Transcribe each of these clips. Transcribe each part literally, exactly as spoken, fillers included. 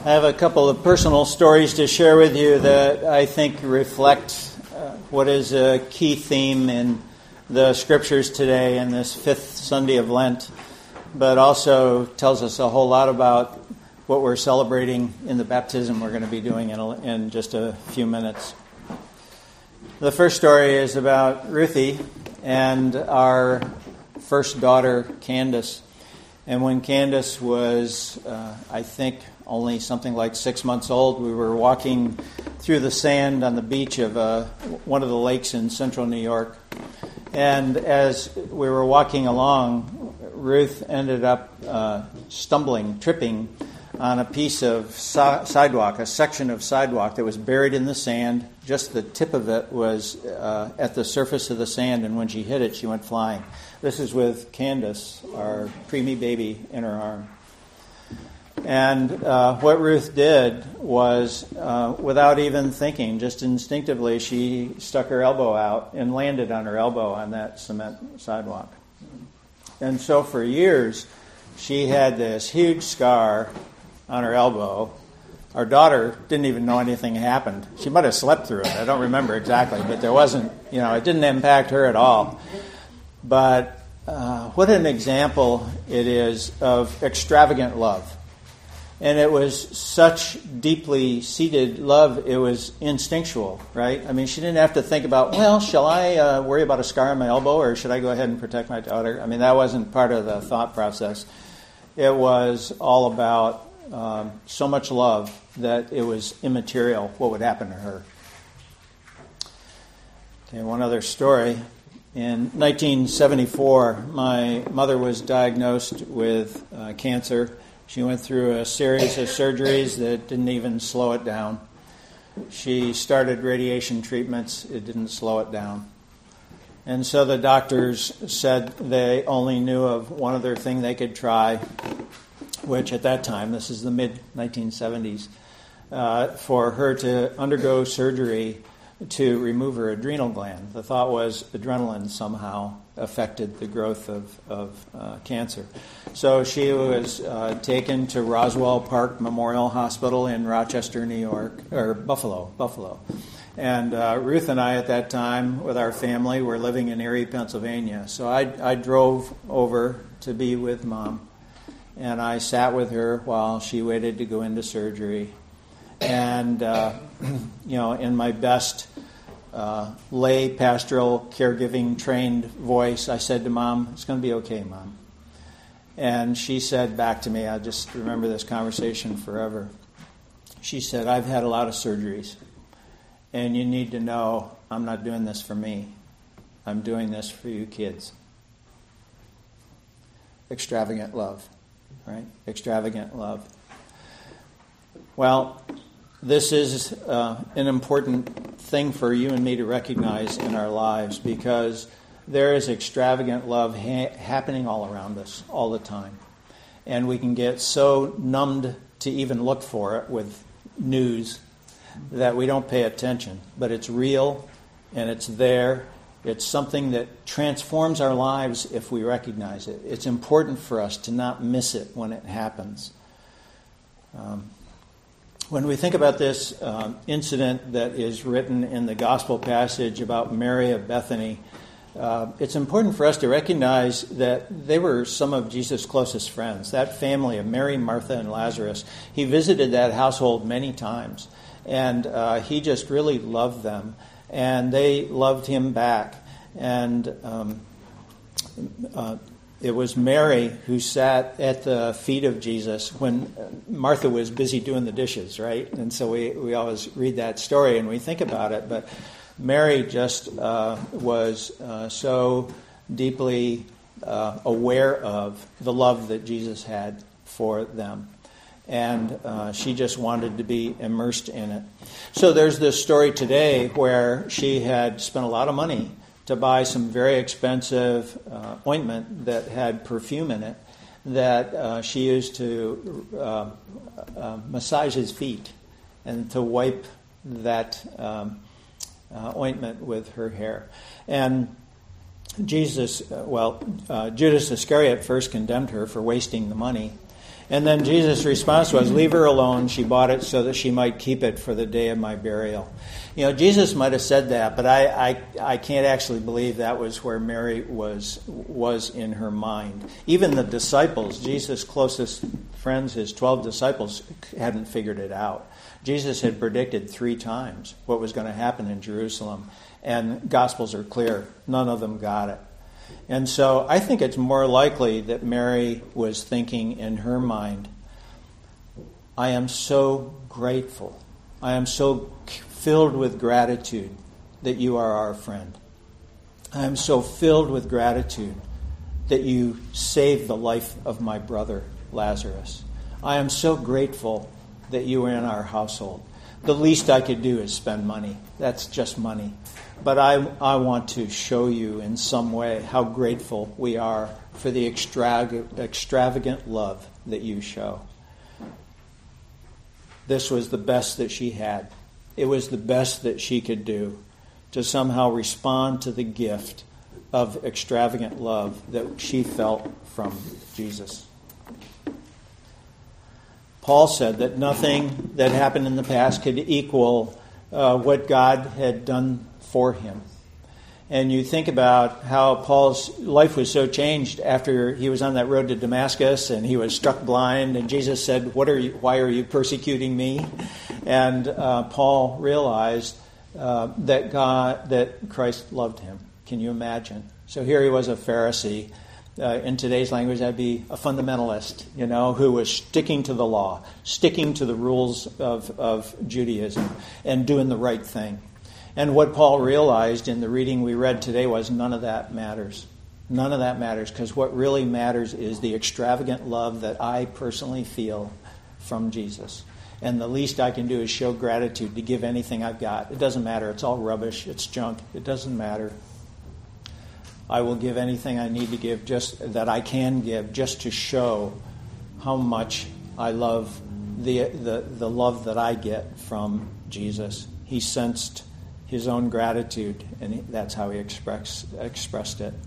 I have a couple of personal stories to share with you that I think reflect uh, what is a key theme in the Scriptures today in this fifth Sunday of Lent, but also tells us a whole lot about what we're celebrating in the baptism we're going to be doing in, a, in just a few minutes. The first story is about Ruthie and our first daughter, Candace. And when Candace was, uh, I think, only something like six months old, we were walking through the sand on the beach of uh, one of the lakes in central New York. And as we were walking along, Ruth ended up uh, stumbling, tripping on a piece of so- sidewalk, a section of sidewalk that was buried in the sand. Just the tip of it was uh, at the surface of the sand, and when she hit it, she went flying. This is with Candace, our preemie baby, in her arm. And uh, what Ruth did was, uh, without even thinking, just instinctively, she stuck her elbow out and landed on her elbow on that cement sidewalk. And so for years, she had this huge scar on her elbow. Our daughter didn't even know anything happened. She might have slept through it. I don't remember exactly, but there wasn't, you know, it didn't impact her at all. But uh, what an example it is of extravagant love. And it was such deeply seated love, it was instinctual, right? I mean, she didn't have to think about, well, shall I uh, worry about a scar on my elbow, or should I go ahead and protect my daughter? I mean, that wasn't part of the thought process. It was all about um, so much love that it was immaterial what would happen to her. Okay, one other story. In nineteen seventy-four, my mother was diagnosed with uh, cancer. She went through a series of surgeries that didn't even slow it down. She started radiation treatments. It didn't slow it down. And so the doctors said they only knew of one other thing they could try, which at that time, this is the mid nineteen seventies, uh, for her to undergo surgery to remove her adrenal gland. The thought was adrenaline somehow affected the growth of, of uh, cancer. So she was uh, taken to Roswell Park Memorial Hospital in Rochester, New York, or Buffalo, Buffalo. And uh, Ruth and I at that time, with our family, were living in Erie, Pennsylvania. So I, I drove over to be with Mom, and I sat with her while she waited to go into surgery. And, uh, you know, in my best uh, lay pastoral caregiving trained voice, I said to Mom, "It's going to be okay, Mom." And she said back to me, I just remember this conversation forever. She said, "I've had a lot of surgeries, and you need to know I'm not doing this for me. I'm doing this for you kids." Extravagant love, right? Extravagant love. Well, this is uh, an important thing for you and me to recognize in our lives, because there is extravagant love ha- happening all around us all the time. And we can get so numbed to even look for it with news that we don't pay attention. But it's real, and it's there. It's something that transforms our lives if we recognize it. It's important for us to not miss it when it happens. Um, When we think about this um, incident that is written in the gospel passage about Mary of Bethany, uh, it's important for us to recognize that they were some of Jesus' closest friends. That family of Mary, Martha, and Lazarus, he visited that household many times, and uh, he just really loved them, and they loved him back. And um, uh, It was Mary who sat at the feet of Jesus when Martha was busy doing the dishes, right? And so we, we always read that story and we think about it. But Mary just uh, was uh, so deeply uh, aware of the love that Jesus had for them. And uh, she just wanted to be immersed in it. So there's this story today where she had spent a lot of money to buy some very expensive uh, ointment that had perfume in it that uh, she used to uh, uh, massage his feet and to wipe that um, uh, ointment with her hair. And Jesus, uh, well, uh, Judas Iscariot first condemned her for wasting the money. And then Jesus' response was, leave her alone. She bought it so that she might keep it for the day of my burial. You know, Jesus might have said that, but I, I, I can't actually believe that was where Mary was was in her mind. Even the disciples, Jesus' closest friends, his twelve disciples, hadn't figured it out. Jesus had predicted three times what was going to happen in Jerusalem, and Gospels are clear. None of them got it. And so I think it's more likely that Mary was thinking in her mind, I am so grateful. I am so filled with gratitude that you are our friend. I am so filled with gratitude that you saved the life of my brother, Lazarus. I am so grateful that you were in our household. The least I could do is spend money. That's just money. But I, I want to show you in some way how grateful we are for the extravagant, extravagant love that you show. This was the best that she had. It was the best that she could do to somehow respond to the gift of extravagant love that she felt from Jesus. Paul said that nothing that happened in the past could equal uh, what God had done for him. And you think about how Paul's life was so changed after he was on that road to Damascus and he was struck blind, and Jesus said, "What are you? Why are you persecuting me?" And uh, Paul realized uh, that God, that Christ loved him. Can you imagine? So here he was, a Pharisee. Uh, in today's language, that'd be a fundamentalist, you know, who was sticking to the law, sticking to the rules of, of Judaism, and doing the right thing. And what Paul realized in the reading we read today was none of that matters. None of that matters, because what really matters is the extravagant love that I personally feel from Jesus. And the least I can do is show gratitude, to give anything I've got. It doesn't matter. It's all rubbish. It's junk. It doesn't matter. I will give anything I need to give, just that I can give, just to show how much I love the the, the love that I get from Jesus. He sensed his own gratitude, and that's how he express, expressed it.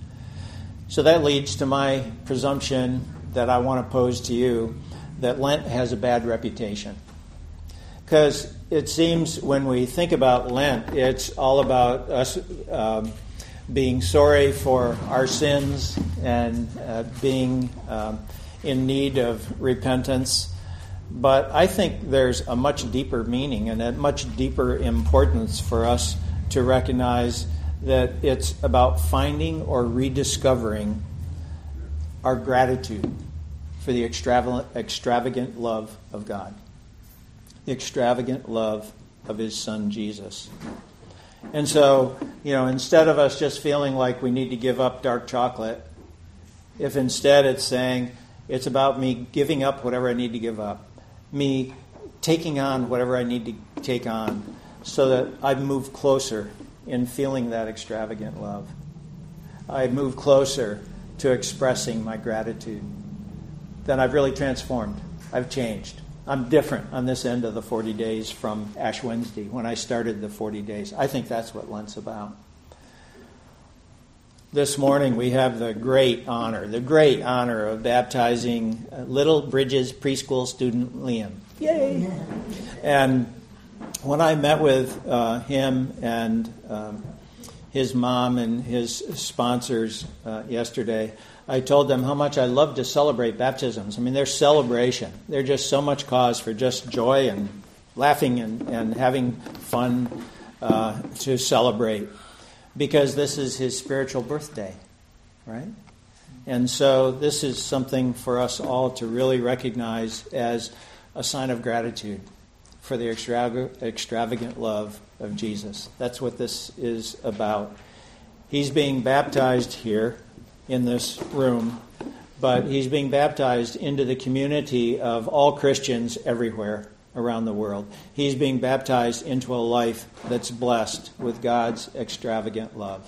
So that leads to my presumption that I want to pose to you, that Lent has a bad reputation. Because it seems when we think about Lent, it's all about us um, being sorry for our sins and uh, being um, in need of repentance. But I think there's a much deeper meaning and a much deeper importance for us to recognize that it's about finding or rediscovering our gratitude for the extravagant, extravagant love of God, the extravagant love of his son Jesus. And so, you know, instead of us just feeling like we need to give up dark chocolate, if instead it's saying it's about me giving up whatever I need to give up, me taking on whatever I need to take on, so that I move closer in feeling that extravagant love. I move closer to expressing my gratitude. Then I've really transformed. I've changed. I'm different on this end of the forty days from Ash Wednesday when I started the forty days. I think that's what Lent's about. This morning we have the great honor, the great honor of baptizing Little Bridges preschool student Liam. Yay! And when I met with uh, him and um, his mom and his sponsors uh, yesterday, I told them how much I love to celebrate baptisms. I mean, they're celebration. They're just so much cause for just joy and laughing and, and having fun uh, to celebrate. Because this is his spiritual birthday, right? And so this is something for us all to really recognize as a sign of gratitude for the extravagant, extravagant love of Jesus. That's what this is about. He's being baptized here in this room, but he's being baptized into the community of all Christians everywhere around the world. He's being baptized into a life that's blessed with God's extravagant love.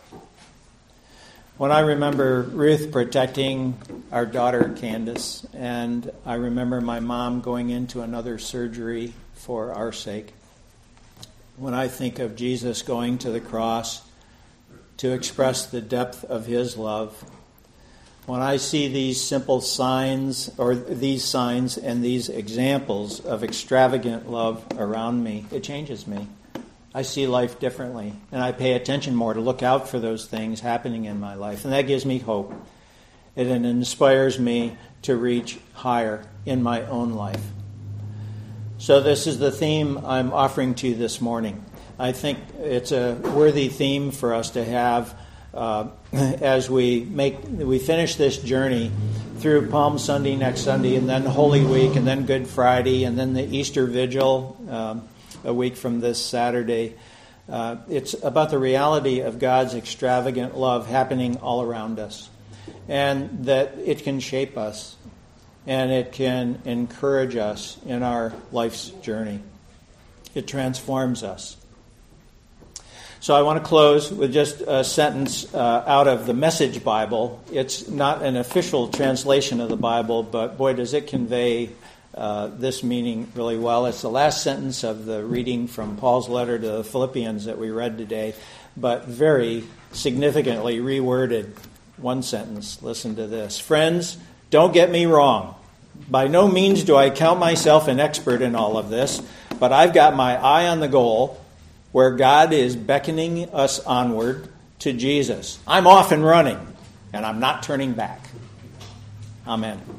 When I remember Ruth protecting our daughter Candace, and I remember my mom going into another surgery for our sake, when I think of Jesus going to the cross to express the depth of his love, When I see these simple signs, or these signs and these examples of extravagant love around me, it changes me. I see life differently, and I pay attention more to look out for those things happening in my life, and that gives me hope. It inspires me to reach higher in my own life. So this is the theme I'm offering to you this morning. I think it's a worthy theme for us to have uh, as we make we finish this journey through Palm Sunday next Sunday, and then Holy Week, and then Good Friday, and then the Easter Vigil um, a week from this Saturday. Uh, it's about the reality of God's extravagant love happening all around us, and that it can shape us, and it can encourage us in our life's journey. It transforms us. So I want to close with just a sentence uh, out of the Message Bible. It's not an official translation of the Bible, but boy, does it convey uh, this meaning really well. It's the last sentence of the reading from Paul's letter to the Philippians that we read today, but very significantly reworded. One sentence. Listen to this. Friends, don't get me wrong. By no means do I count myself an expert in all of this, but I've got my eye on the goal, where God is beckoning us onward to Jesus. I'm off and running, and I'm not turning back. Amen.